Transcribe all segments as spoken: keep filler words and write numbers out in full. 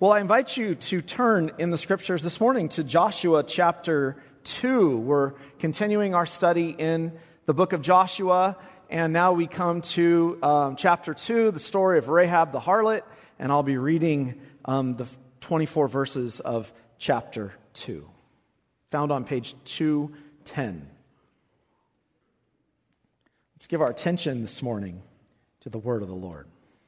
Well, I invite you to turn in the scriptures this morning to Joshua chapter two. We're continuing our study in the book of Joshua, and now we come to um, chapter two, the story of Rahab the harlot, and I'll be reading um, the twenty-four verses of chapter two, found on page two ten. Let's give our attention this morning to the word of the Lord.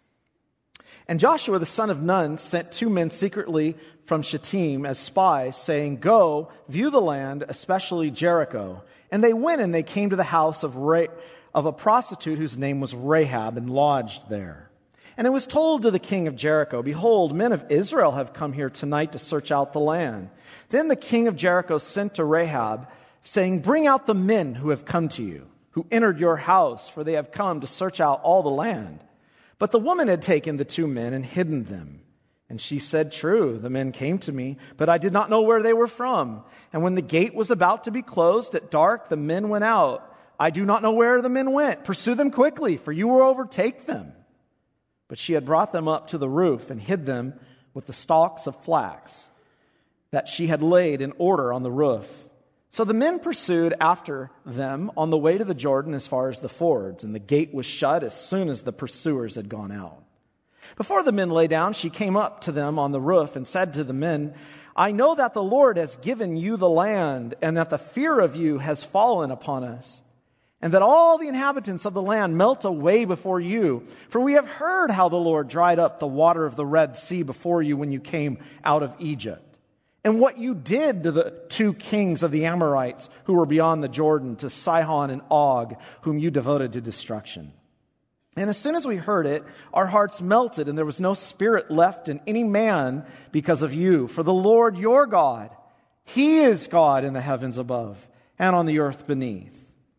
And Joshua the son of Nun sent two men secretly from Shittim as spies, saying, "Go, view the land, especially Jericho." And they went and they came to the house of Ra- of a prostitute whose name was Rahab, and lodged there. And it was told to the king of Jericho, "Behold, men of Israel have come here tonight to search out the land." Then the king of Jericho sent to Rahab, saying, "Bring out the men who have come to you, who entered your house, for they have come to search out all the land." But the woman had taken the two men and hidden them. And she said, "True, the men came to me, but I did not know where they were from. And when the gate was about to be closed at dark, the men went out. I do not know where the men went. Pursue them quickly, for you will overtake them." But she had brought them up to the roof and hid them with the stalks of flax that she had laid in order on the roof. So the men pursued after them on the way to the Jordan as far as the fords, and the gate was shut as soon as the pursuers had gone out. Before the men lay down, she came up to them on the roof and said to the men, "I know that the Lord has given you the land, and that the fear of you has fallen upon us, and that all the inhabitants of the land melt away before you. For we have heard how the Lord dried up the water of the Red Sea before you when you came out of Egypt, and what you did to the two kings of the Amorites who were beyond the Jordan, to Sihon and Og, whom you devoted to destruction. And as soon as we heard it, our hearts melted, and there was no spirit left in any man because of you. For the Lord your God, He is God in the heavens above and on the earth beneath.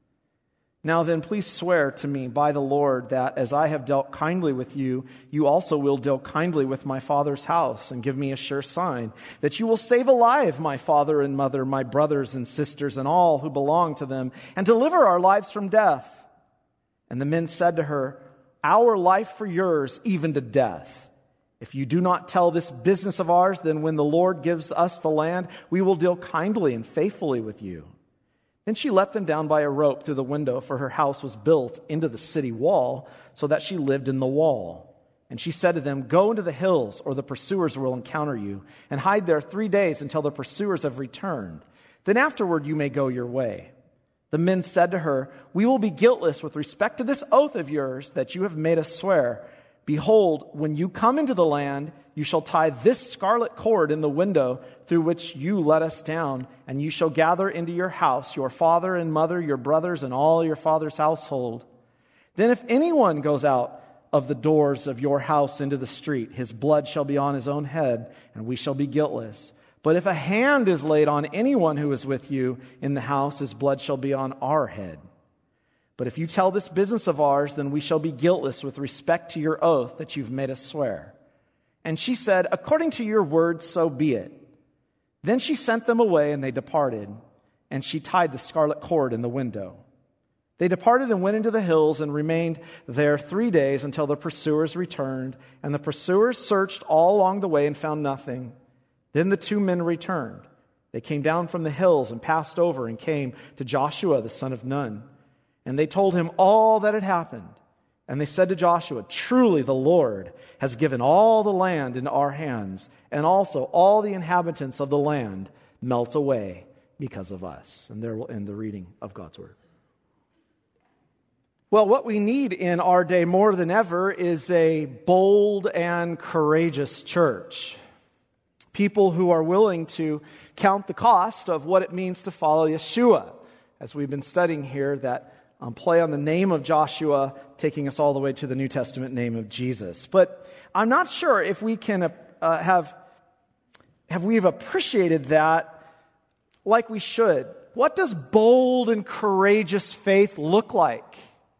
Now then, please swear to me by the Lord that as I have dealt kindly with you, you also will deal kindly with my father's house, and give me a sure sign that you will save alive my father and mother, my brothers and sisters, and all who belong to them, and deliver our lives from death." And the men said to her, "Our life for yours, even to death. If you do not tell this business of ours, then when the Lord gives us the land, we will deal kindly and faithfully with you." Then she let them down by a rope through the window, for her house was built into the city wall, so that she lived in the wall. And she said to them, "Go into the hills, or the pursuers will encounter you, and hide there three days until the pursuers have returned. Then afterward you may go your way." The men said to her, "We will be guiltless with respect to this oath of yours that you have made us swear. Behold, when you come into the land, you shall tie this scarlet cord in the window through which you let us down, and you shall gather into your house your father and mother, your brothers, and all your father's household. Then if anyone goes out of the doors of your house into the street, his blood shall be on his own head, and we shall be guiltless. But if a hand is laid on anyone who is with you in the house, his blood shall be on our head. But if you tell this business of ours, then we shall be guiltless with respect to your oath that you've made us swear." And she said, "According to your word, so be it." Then she sent them away, and they departed, and she tied the scarlet cord in the window. They departed and went into the hills and remained there three days until the pursuers returned. And the pursuers searched all along the way and found nothing. Then the two men returned. They came down from the hills and passed over and came to Joshua the son of Nun. And they told him all that had happened. And they said to Joshua, "Truly the Lord has given all the land into our hands, and also all the inhabitants of the land melt away because of us." And there will end the reading of God's word. Well, what we need in our day more than ever is a bold and courageous church. People who are willing to count the cost of what it means to follow Yeshua, as we've been studying here, that Um, play on the name of Joshua, taking us all the way to the New Testament name of Jesus. But I'm not sure if we can uh, have have we have appreciated that like we should. What does bold and courageous faith look like?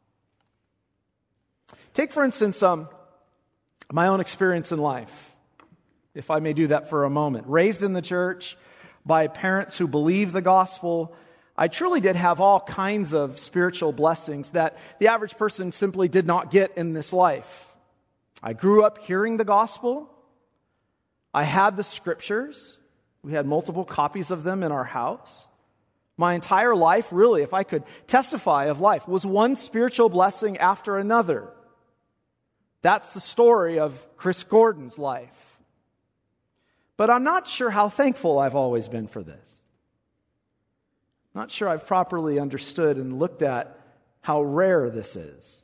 Take, for instance, um, my own experience in life, if I may do that for a moment. Raised in the church by parents who believe the gospel, I truly did have all kinds of spiritual blessings that the average person simply did not get in this life. I grew up hearing the gospel. I had the scriptures. We had multiple copies of them in our house. My entire life, really, if I could testify of life, was one spiritual blessing after another. That's the story of Chris Gordon's life. But I'm not sure how thankful I've always been for this. Not sure I've properly understood and looked at how rare this is.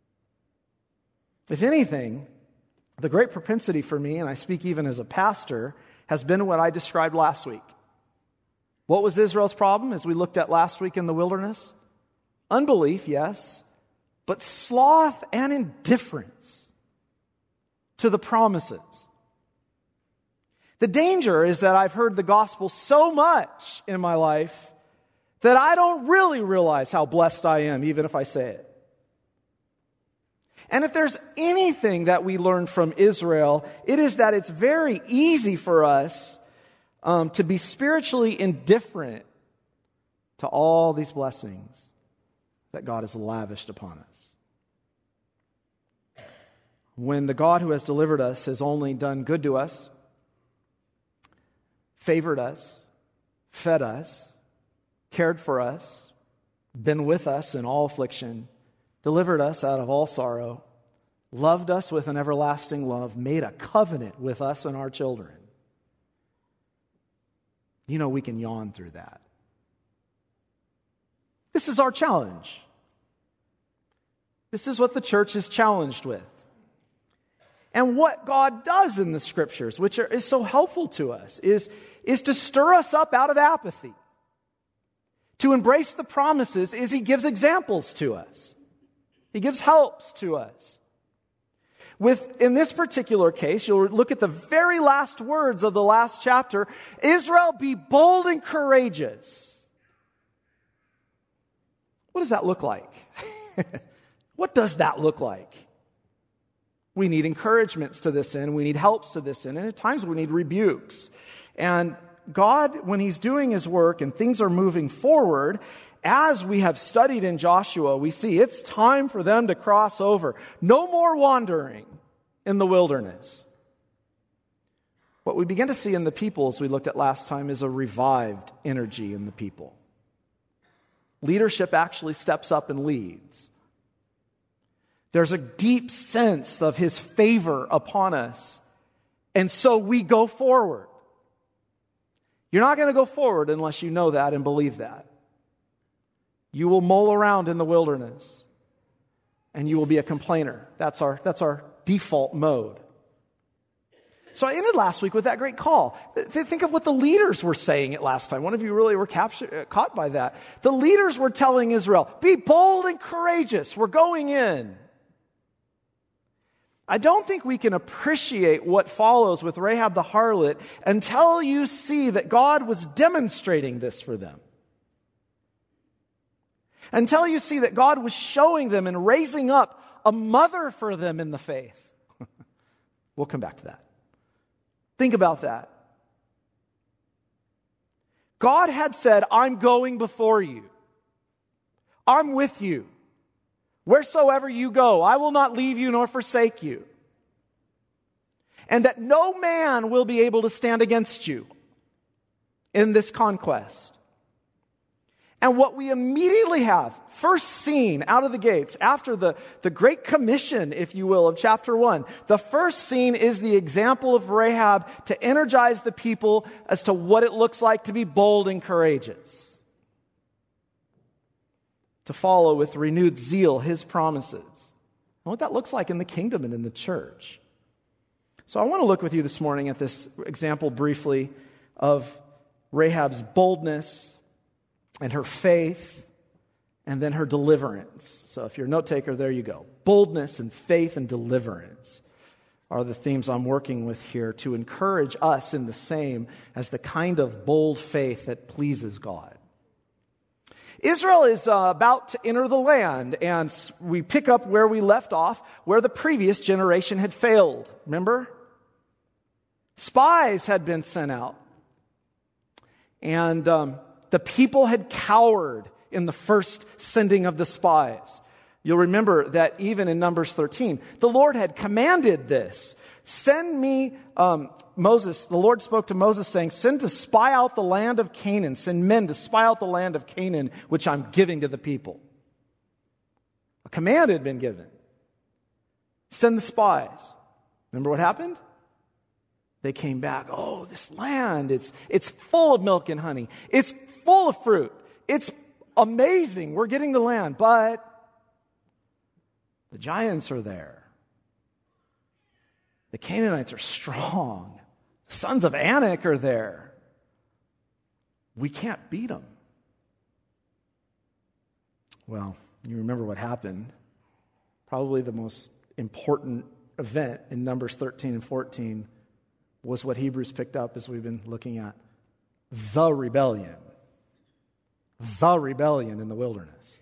If anything, the great propensity for me, and I speak even as a pastor, has been what I described last week. What was Israel's problem as we looked at last week in the wilderness? Unbelief, yes, but sloth and indifference to the promises. The danger is that I've heard the gospel so much in my life that I don't really realize how blessed I am, even if I say it. And if there's anything that we learn from Israel, it is that it's very easy for us um, to be spiritually indifferent to all these blessings that God has lavished upon us. When the God who has delivered us has only done good to us, favored us, fed us, cared for us, been with us in all affliction, delivered us out of all sorrow, loved us with an everlasting love, made a covenant with us and our children. You know, we can yawn through that. This is our challenge. This is what the church is challenged with. And what God does in the Scriptures, which are, is so helpful to us, is, is to stir us up out of apathy. To embrace the promises is He gives examples to us. He gives helps to us. With, in this particular case, you'll look at the very last words of the last chapter. Israel, be bold and courageous. What does that look like? What does that look like? We need encouragements to this end. We need helps to this end. And at times we need rebukes. And God, when He's doing His work and things are moving forward, as we have studied in Joshua, we see it's time for them to cross over. No more wandering in the wilderness. What we begin to see in the people, as we looked at last time, is a revived energy in the people. Leadership actually steps up and leads. There's a deep sense of His favor upon us. And so we go forward. You're not going to go forward unless you know that and believe that. You will mull around in the wilderness. And you will be a complainer. That's our, that's our default mode. So I ended last week with that great call. Think of what the leaders were saying it last time. One of you really were captured, caught by that. The leaders were telling Israel, be bold and courageous. We're going in. I don't think we can appreciate what follows with Rahab the harlot until you see that God was demonstrating this for them. Until you see that God was showing them and raising up a mother for them in the faith. We'll come back to that. Think about that. God had said, I'm going before you. I'm with you. Wheresoever you go, I will not leave you nor forsake you. And that no man will be able to stand against you in this conquest. And what we immediately have, first seen out of the gates, after the, the Great Commission, if you will, of chapter one, the first scene is the example of Rahab to energize the people as to what it looks like to be bold and courageous. To follow with renewed zeal His promises. And what that looks like in the kingdom and in the church. So I want to look with you this morning at this example briefly of Rahab's boldness and her faith and then her deliverance. So if you're a note taker, there you go. Boldness and faith and deliverance are the themes I'm working with here to encourage us in the same as the kind of bold faith that pleases God. Israel is uh, about to enter the land, and we pick up where we left off, where the previous generation had failed. Remember? Spies had been sent out. And um, the people had cowered in the first sending of the spies. You'll remember that even in Numbers thirteen, the Lord had commanded this. Send me, um, Moses, the Lord spoke to Moses saying, send to spy out the land of Canaan. Send men to spy out the land of Canaan, which I'm giving to the people. A command had been given. Send the spies. Remember what happened? They came back. Oh, this land, it's, it's full of milk and honey. It's full of fruit. It's amazing. We're getting the land, but the giants are there. The Canaanites are strong. The sons of Anak are there. We can't beat them. Well, you remember what happened. Probably the most important event in Numbers thirteen and fourteen was what Hebrews picked up as we've been looking at. The rebellion. The rebellion in the wilderness.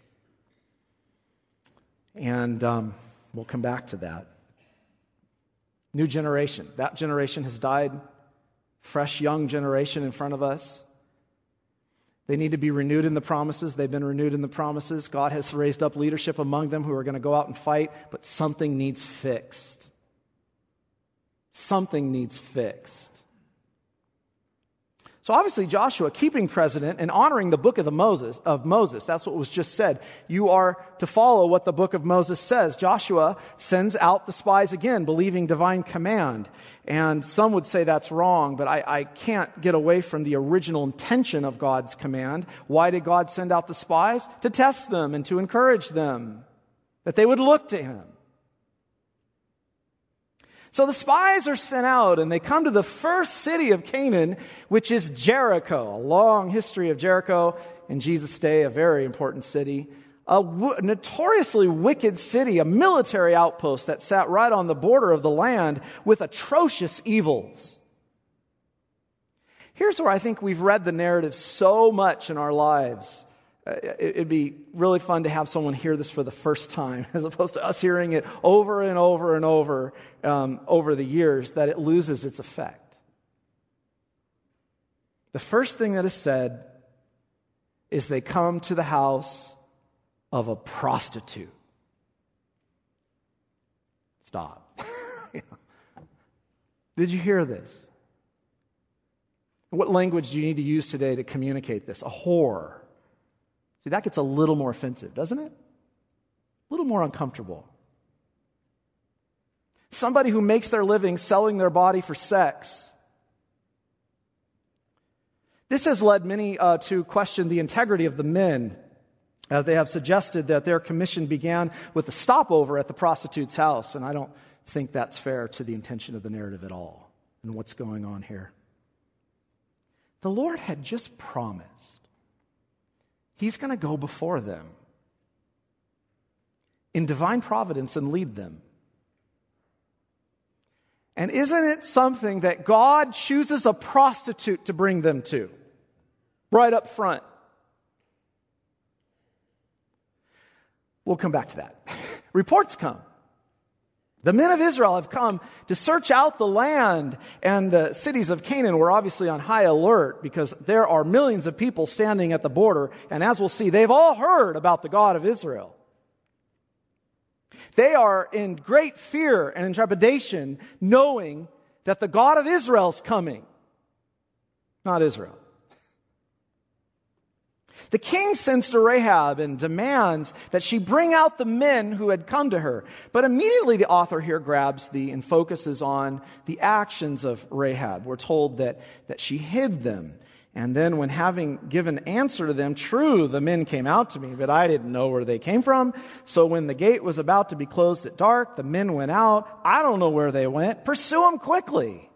And um, we'll come back to that. New generation. That generation has died. Fresh, young generation in front of us. They need to be renewed in the promises. They've been renewed in the promises. God has raised up leadership among them who are going to go out and fight, but something needs fixed. Something needs fixed. So obviously Joshua, keeping precedent and honoring the book of the Moses of Moses, that's what was just said. You are to follow what the book of Moses says. Joshua sends out the spies again, believing divine command. And some would say that's wrong, but I, I can't get away from the original intention of God's command. Why did God send out the spies? To test them and to encourage them, that they would look to Him. So the spies are sent out and they come to the first city of Canaan, which is Jericho. A long history of Jericho in Jesus' day, a very important city. A w- notoriously wicked city, a military outpost that sat right on the border of the land with atrocious evils. Here's where I think we've read the narrative so much in our lives. Uh, it'd be really fun to have someone hear this for the first time, as opposed to us hearing it over and over and over um, over the years, that it loses its effect. The first thing that is said is they come to the house of a prostitute. Stop. Did you hear this? What language do you need to use today to communicate this? A whore. See, that gets a little more offensive, doesn't it? A little more uncomfortable. Somebody who makes their living selling their body for sex. This has led many uh, to question the integrity of the men. Uh, they have suggested that their commission began with a stopover at the prostitute's house, and I don't think that's fair to the intention of the narrative at all and what's going on here. The Lord had just promised He's going to go before them in divine providence and lead them. And isn't it something that God chooses a prostitute to bring them to? Right up front. We'll come back to that. Reports come. The men of Israel have come to search out the land, and the cities of Canaan were obviously on high alert because there are millions of people standing at the border, and as we'll see, they've all heard about the God of Israel. They are in great fear and in trepidation, knowing that the God of Israel is coming, not Israel. The king sends to Rahab and demands that she bring out the men who had come to her. But immediately the author here grabs the and focuses on the actions of Rahab. We're told that, that she hid them. And then when having given answer to them, true, the men came out to me, but I didn't know where they came from. So when the gate was about to be closed at dark, the men went out. I don't know where they went. Pursue them quickly.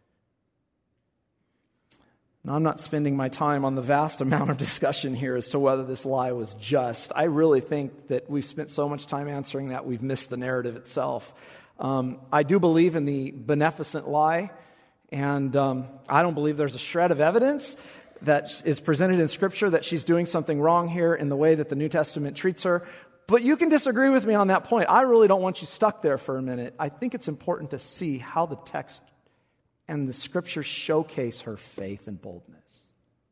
Now, I'm not spending my time on the vast amount of discussion here as to whether this lie was just. I really think that we've spent so much time answering that we've missed the narrative itself. Um, I do believe in the beneficent lie, and um, I don't believe there's a shred of evidence that is presented in Scripture that she's doing something wrong here in the way that the New Testament treats her. But you can disagree with me on that point. I really don't want you stuck there for a minute. I think it's important to see how the text and the Scriptures showcase her faith and boldness.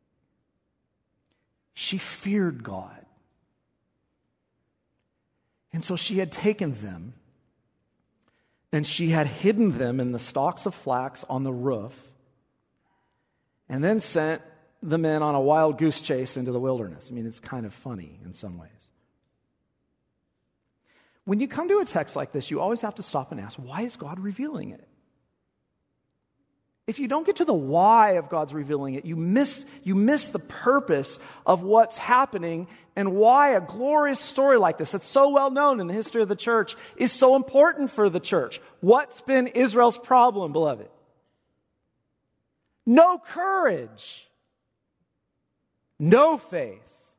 She feared God. And so she had taken them. And she had hidden them in the stalks of flax on the roof, and then sent the men on a wild goose chase into the wilderness. I mean, it's kind of funny in some ways. When you come to a text like this, you always have to stop and ask, why is God revealing it? If you don't get to the why of God's revealing it, you miss, you miss the purpose of what's happening and why a glorious story like this, that's so well known in the history of the church, is so important for the church. What's been Israel's problem, beloved? No courage. No faith.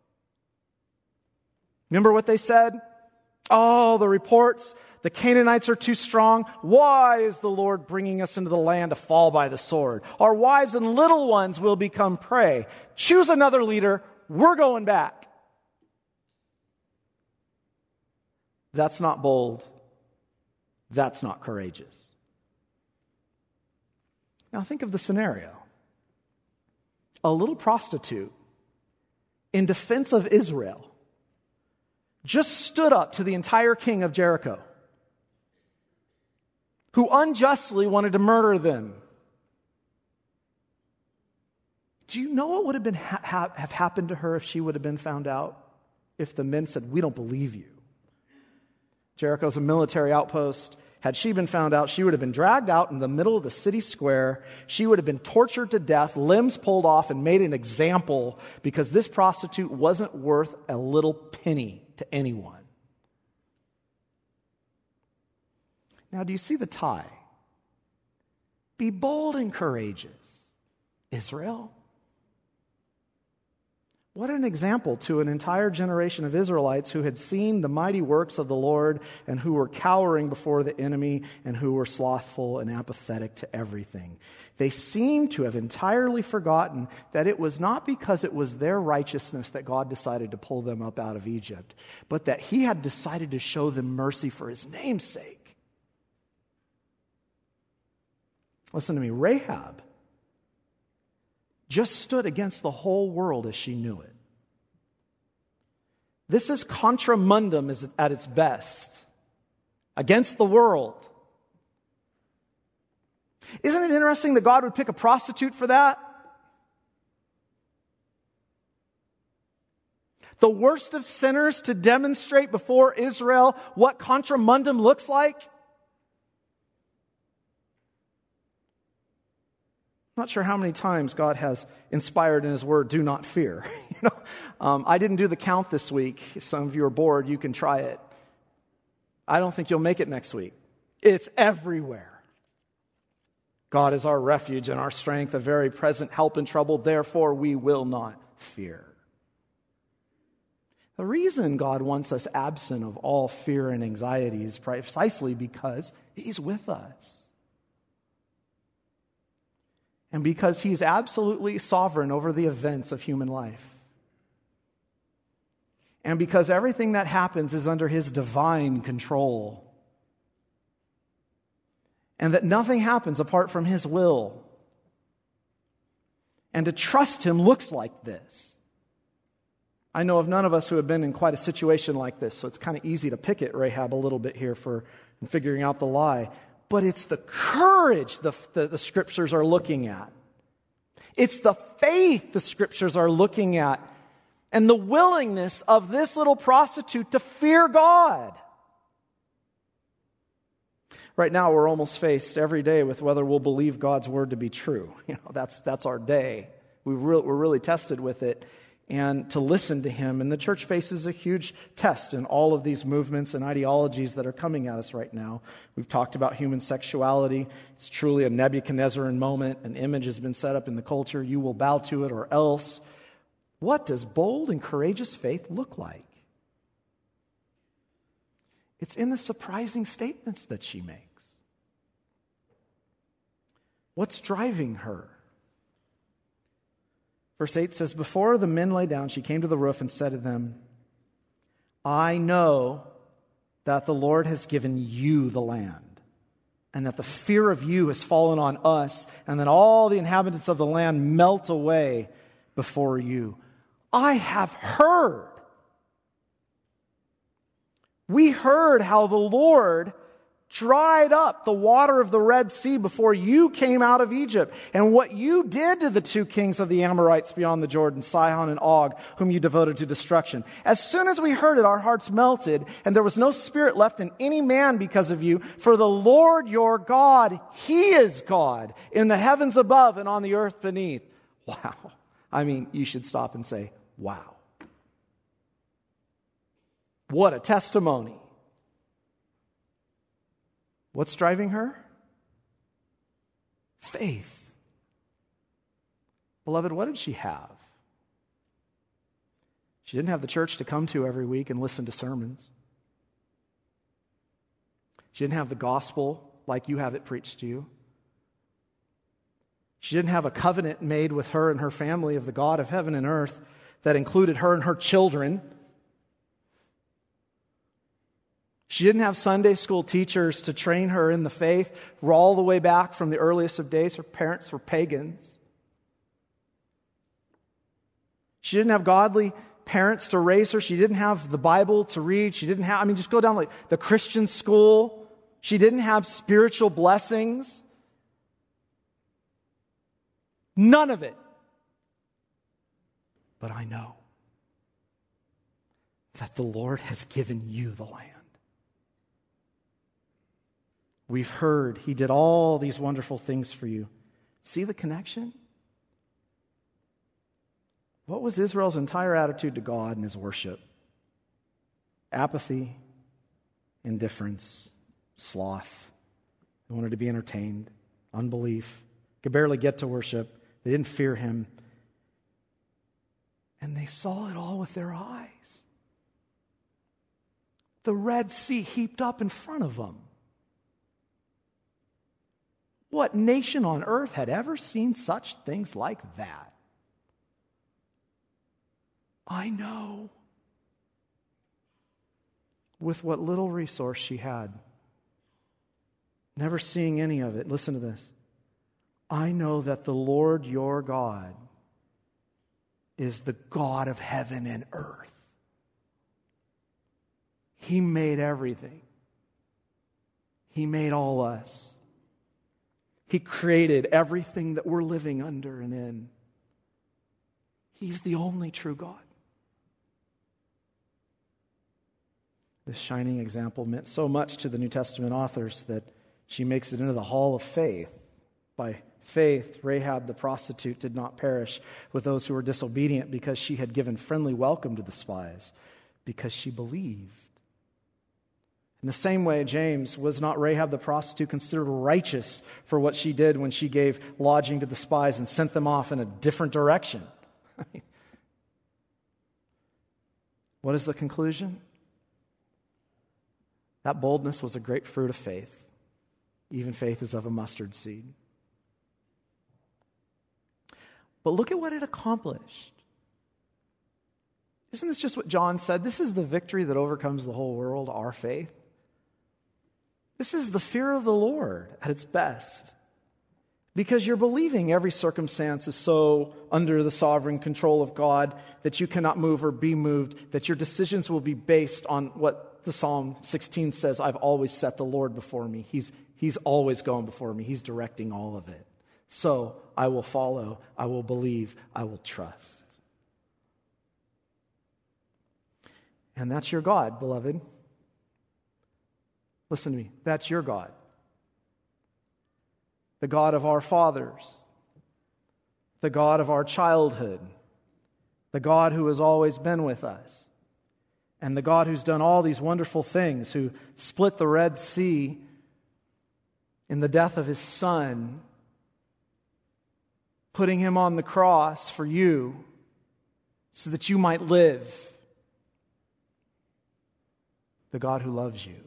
Remember what they said? Oh, the reports, the Canaanites are too strong. Why is the Lord bringing us into the land to fall by the sword? Our wives and little ones will become prey. Choose another leader. We're going back. That's not bold. That's not courageous. Now think of the scenario. A little prostitute in defense of Israel just stood up to the entire king of Jericho, who unjustly wanted to murder them. Do you know what would have been ha- have happened to her if she would have been found out? If the men said, "We don't believe you." Jericho's a military outpost. Had she been found out, she would have been dragged out in the middle of the city square. She would have been tortured to death, limbs pulled off, and made an example, because this prostitute wasn't worth a little penny to anyone. Now, do you see the tie? Be bold and courageous, Israel. What an example to an entire generation of Israelites who had seen the mighty works of the Lord and who were cowering before the enemy and who were slothful and apathetic to everything. They seem to have entirely forgotten that it was not because it was their righteousness that God decided to pull them up out of Egypt, but that He had decided to show them mercy for His name's sake. Listen to me, Rahab just stood against the whole world as she knew it. This is contra mundum at its best. Against the world. Isn't it interesting that God would pick a prostitute for that? The worst of sinners to demonstrate before Israel what contra mundum looks like? I'm not sure how many times God has inspired in His Word, do not fear. you know, um, I didn't do the count this week. If some of you are bored, you can try it. I don't think you'll make it next week. It's everywhere. God is our refuge and our strength, a very present help in trouble. Therefore, we will not fear. The reason God wants us absent of all fear and anxiety is precisely because He's with us. And because He's absolutely sovereign over the events of human life. And because everything that happens is under His divine control. And that nothing happens apart from His will. And to trust Him looks like this. I know of none of us who have been in quite a situation like this, so it's kind of easy to pick at Rahab a little bit here for figuring out the lie. But it's the courage the, the, the Scriptures are looking at. It's the faith the Scriptures are looking at. And the willingness of this little prostitute to fear God. Right now we're almost faced every day with whether we'll believe God's Word to be true. You know, that's that's our day. We re- we're really tested with it. And to listen to Him. And the church faces a huge test in all of these movements and ideologies that are coming at us right now. We've talked about human sexuality. It's truly a Nebuchadnezzarian moment. An image has been set up in the culture. You will bow to it or else. What does bold and courageous faith look like? It's in the surprising statements that she makes. What's driving her? Verse eight says, before the men lay down, she came to the roof and said to them, I know that the Lord has given you the land, and that the fear of you has fallen on us, and that all the inhabitants of the land melt away before you. I have heard. We heard how the Lord dried up the water of the Red Sea before you came out of Egypt, and what you did to the two kings of the Amorites beyond the Jordan, Sihon and Og, whom you devoted to destruction. As soon as we heard it, our hearts melted, and there was no spirit left in any man because of you. For the Lord your God, He is God, in the heavens above and on the earth beneath. Wow. I mean, you should stop and say, wow. What a testimony. What's driving her? Faith. Beloved, what did she have? She didn't have the church to come to every week and listen to sermons. She didn't have the gospel like you have it preached to you. She didn't have a covenant made with her and her family of the God of heaven and earth that included her and her children. She didn't have Sunday school teachers to train her in the faith. We're all the way back from the earliest of days. Her parents were pagans. She didn't have godly parents to raise her. She didn't have the Bible to read. She didn't have, I mean, just go down like the Christian school. She didn't have spiritual blessings. None of it. But I know that the Lord has given you the land. We've heard He did all these wonderful things for you. See the connection? What was Israel's entire attitude to God and His worship? Apathy, indifference, sloth. They wanted to be entertained, unbelief, could barely get to worship. They didn't fear Him. And they saw it all with their eyes. The Red Sea heaped up in front of them. What nation on earth had ever seen such things like that? I know. With what little resource she had, never seeing any of it. Listen to this. I know that the Lord your God is the God of heaven and earth. He made everything. He made all us. He created everything that we're living under and in. He's the only true God. This shining example meant so much to the New Testament authors that she makes it into the hall of faith. By faith, Rahab the prostitute did not perish with those who were disobedient because she had given friendly welcome to the spies, because she believed. In the same way, James, was not Rahab the prostitute considered righteous for what she did when she gave lodging to the spies and sent them off in a different direction? I mean, what is the conclusion? That boldness was a great fruit of faith. Even faith is of a mustard seed. But look at what it accomplished. Isn't this just what John said? This is the victory that overcomes the whole world, our faith. This is the fear of the Lord at its best. Because you're believing every circumstance is so under the sovereign control of God that you cannot move or be moved, that your decisions will be based on what the Psalm sixteen says, I've always set the Lord before me. He's, he's always going before me. He's directing all of it. So I will follow, I will believe, I will trust. And that's your God, beloved. Listen to me. That's your God. The God of our fathers. The God of our childhood. The God who has always been with us. And the God who's done all these wonderful things, who split the Red Sea in the death of His Son, putting Him on the cross for you so that you might live. The God who loves you.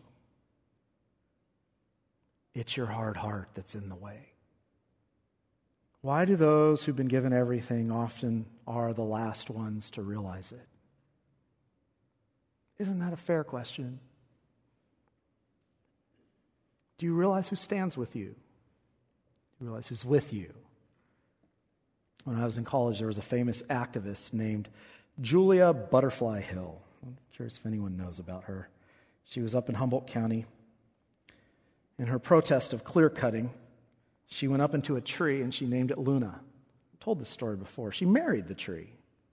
It's your hard heart that's in the way. Why do those who've been given everything often are the last ones to realize it? Isn't that a fair question? Do you realize who stands with you? Do you realize who's with you? When I was in college, there was a famous activist named Julia Butterfly Hill. I'm curious if anyone knows about her. She was up in Humboldt County. In her protest of clear cutting, she went up into a tree and she named it Luna. I've told this story before. She married the tree.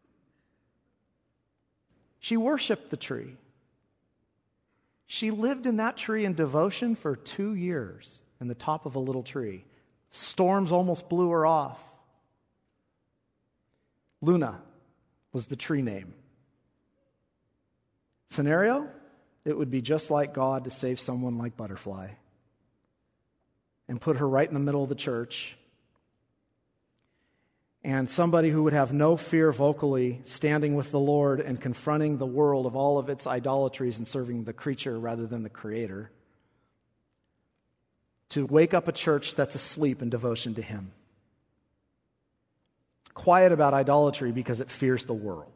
She worshiped the tree. She lived in that tree in devotion for two years in the top of a little tree. Storms almost blew her off. Luna was the tree name. Scenario? It would be just like God to save someone like Butterfly and put her right in the middle of the church. And somebody who would have no fear vocally standing with the Lord and confronting the world of all of its idolatries and serving the creature rather than the Creator. To wake up a church that's asleep in devotion to Him. Quiet about idolatry because it fears the world.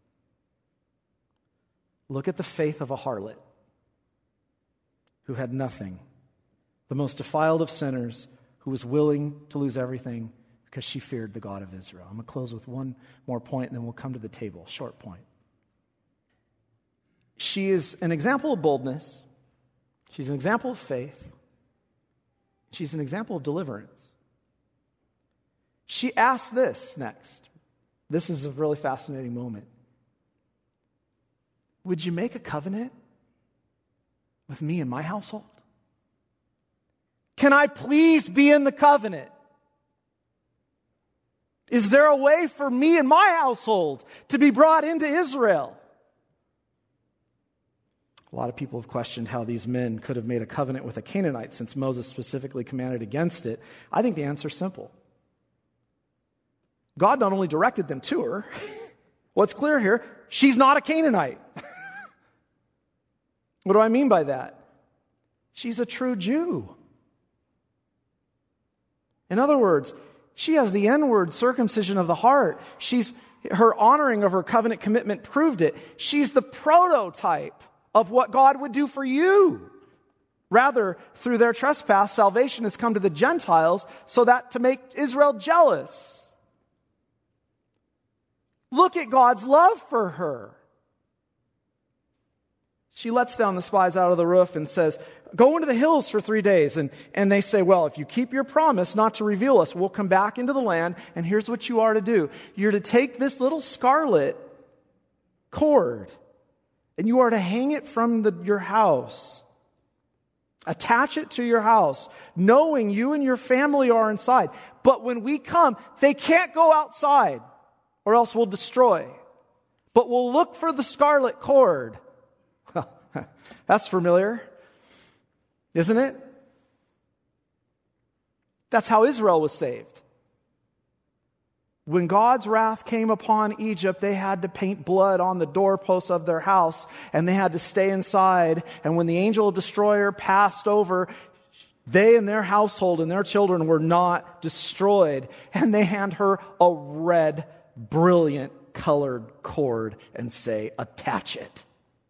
Look at the faith of a harlot who had nothing. The most defiled of sinners who was willing to lose everything because she feared the God of Israel. I'm going to close with one more point and then we'll come to the table. Short point. She is an example of boldness. She's an example of faith. She's an example of deliverance. She asked this next. This is a really fascinating moment. Would you make a covenant with me and my household? Can I please be in the covenant? Is there a way for me and my household to be brought into Israel? A lot of people have questioned how these men could have made a covenant with a Canaanite since Moses specifically commanded against it. I think the answer is simple. God not only directed them to her, what's clear here, she's not a Canaanite. What do I mean by that? She's a true Jew. In other words, she has the N-word circumcision of the heart. She's her honoring of her covenant commitment proved it. She's the prototype of what God would do for you. Rather, through their trespass, salvation has come to the Gentiles so that to make Israel jealous. Look at God's love for her. She lets down the spies out of the roof and says, go into the hills for three days. And, and they say, well, if you keep your promise not to reveal us, we'll come back into the land. And here's what you are to do. You're to take this little scarlet cord and you are to hang it from the, your house. Attach it to your house, knowing you and your family are inside. But when we come, they can't go outside or else we'll destroy. But we'll look for the scarlet cord. That's familiar, isn't it? That's how Israel was saved. When God's wrath came upon Egypt, they had to paint blood on the doorposts of their house, and they had to stay inside. And when the angel destroyer passed over, they and their household and their children were not destroyed. And they hand her a red, brilliant colored cord and say, attach it.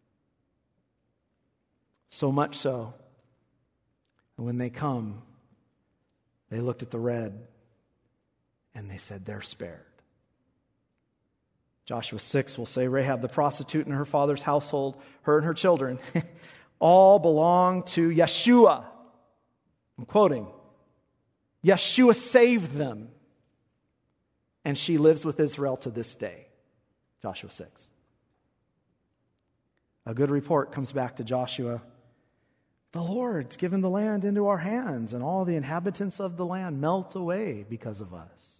So much so, when they come, they looked at the red and they said, they're spared. Joshua six will say, Rahab the prostitute and her father's household, her and her children, all belong to Yeshua. I'm quoting. Yeshua saved them. And she lives with Israel to this day. Joshua six. A good report comes back to Joshua. The Lord's given the land into our hands, and all the inhabitants of the land melt away because of us.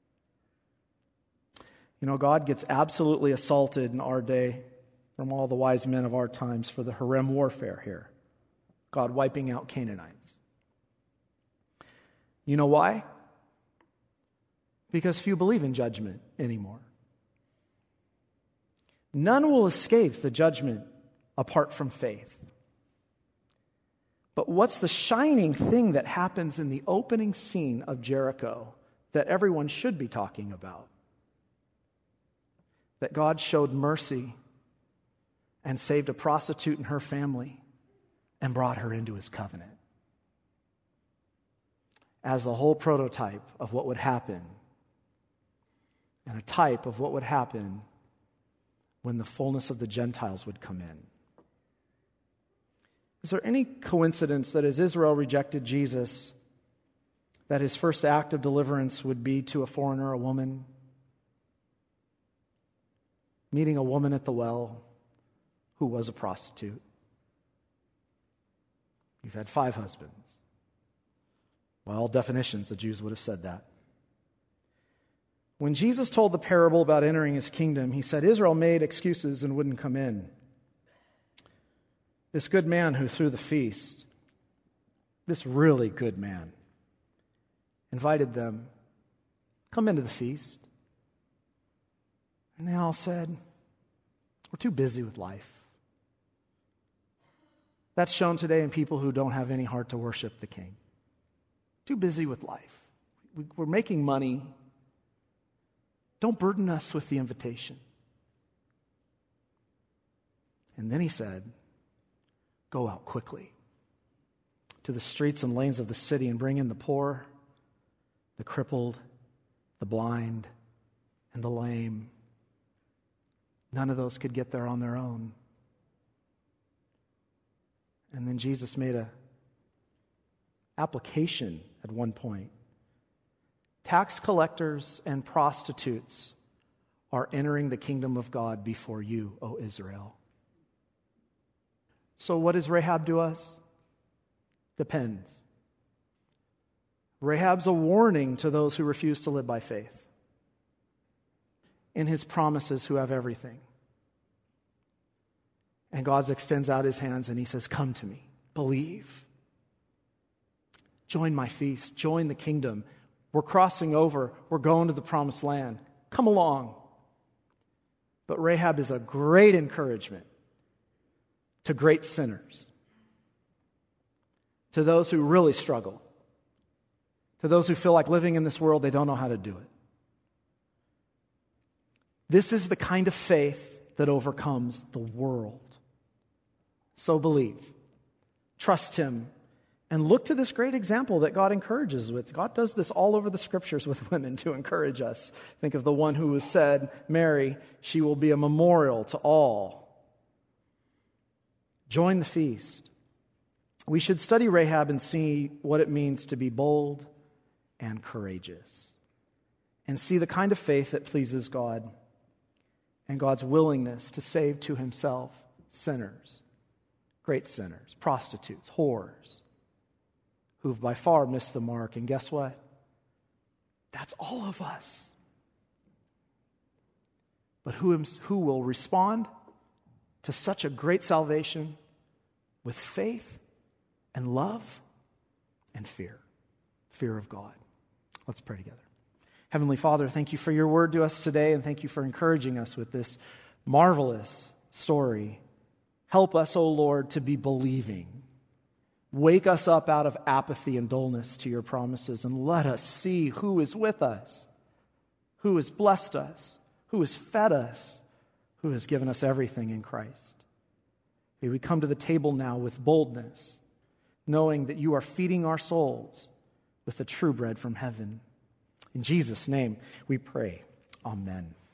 You know, God gets absolutely assaulted in our day from all the wise men of our times for the Harem warfare here. God wiping out Canaanites. You know why? Because few believe in judgment anymore. None will escape the judgment apart from faith. But what's the shining thing that happens in the opening scene of Jericho that everyone should be talking about? That God showed mercy and saved a prostitute and her family and brought her into His covenant. As the whole prototype of what would happen and a type of what would happen when the fullness of the Gentiles would come in. Is there any coincidence that as Israel rejected Jesus, that his first act of deliverance would be to a foreigner, a woman? Meeting a woman at the well who was a prostitute. You've had five husbands. By all definitions, the Jews would have said that. When Jesus told the parable about entering his kingdom, he said Israel made excuses and wouldn't come in. This good man who threw the feast, this really good man, invited them, come into the feast. And they all said, we're too busy with life. That's shown today in people who don't have any heart to worship the King. Too busy with life. We're making money. Don't burden us with the invitation. And then he said, go out quickly to the streets and lanes of the city and bring in the poor, the crippled, the blind, and the lame. None of those could get there on their own. And then Jesus made a application at one point. Tax collectors and prostitutes are entering the kingdom of God before you, O Israel. So what does Rahab do us? Depends. Rahab's a warning to those who refuse to live by faith in his promises who have everything. And God extends out his hands and he says, come to me, believe. Join my feast, join the kingdom. We're crossing over, we're going to the promised land. Come along. But Rahab is a great encouragement to great sinners, to those who really struggle, to those who feel like living in this world, they don't know how to do it. This is the kind of faith that overcomes the world. So believe, trust him, and look to this great example that God encourages with. God does this all over the scriptures with women to encourage us. Think of the one who was said, Mary, she will be a memorial to all. Join the feast. We should study Rahab and see what it means to be bold and courageous, and see the kind of faith that pleases God and God's willingness to save to himself sinners, great sinners, prostitutes, whores, who've by far missed the mark. And guess what? That's all of us. But who, who will respond to such a great salvation with faith and love and fear? Fear of God. Let's pray together. Heavenly Father, thank you for your word to us today, and thank you for encouraging us with this marvelous story. Help us, O Lord, to be believing. Wake us up out of apathy and dullness to your promises, and let us see who is with us, who has blessed us, who has fed us, who has given us everything in Christ. May we come to the table now with boldness, knowing that you are feeding our souls with the true bread from heaven. In Jesus' name we pray. Amen.